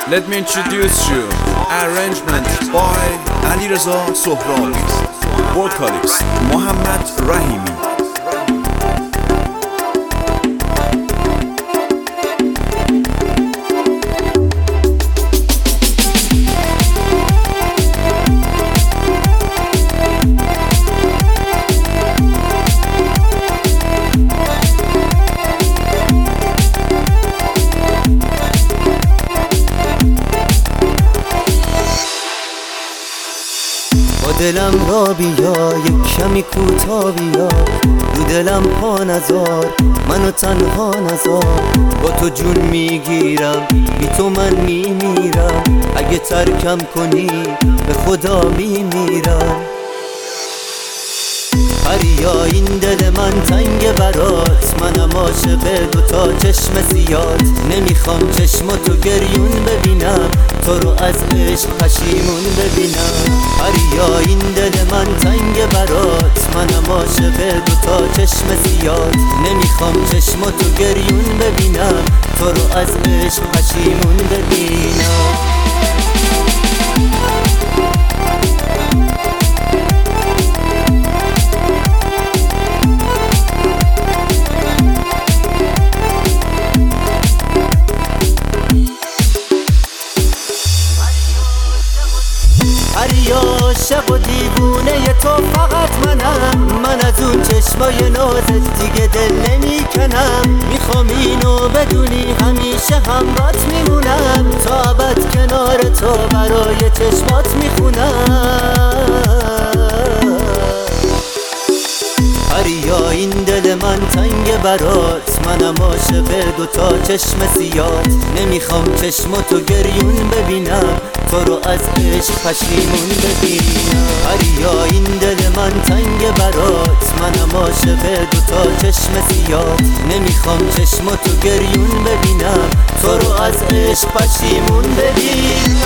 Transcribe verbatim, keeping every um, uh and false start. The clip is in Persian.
Let me introduce you. Arrangement by Alireza Sohrabi. Vocalist Mohammad Rahimi. دلم را بیا یک کمی کوتا بیا، رو دلم پا نذار، منو تنها نذار. با تو جون میگیرم، بی تو من میمیرم، اگه ترکم کنی به خدا میمیرم. هریا این دل من تنگ برات، منم عاشق دوتا چشم زیاد. نمیخوام چشم تو گریون ببینم، تو رو از عشق پشیمون ببینم. هریا این دل من تنگ برات، منم عاشق دوتا چشم زیاد. نمیخوام چشم تو گریون ببینم، تو رو از عشق پشیمون ببینم. هریا عاشق و دیوونه تو فقط منم، من از اون چشمای نازت دیگه دل نمیکنم. میخوام اینو بدونی همیشه همرات میمونم، تا ابد کنار تو برای چشمات میخونم. هریا این دل من تنگ برات، منم عاشق دوتا چشم زیاد. نمیخوام چشم تو گریون ببینم، تو رو از عشق پشیمون ببینم. هریا این دل من تنگ برات، منم عاشق دوتا چشم زیاد. نمیخوام چشم تو گریون ببینم، تو رو از عشق پشیمون ببینم.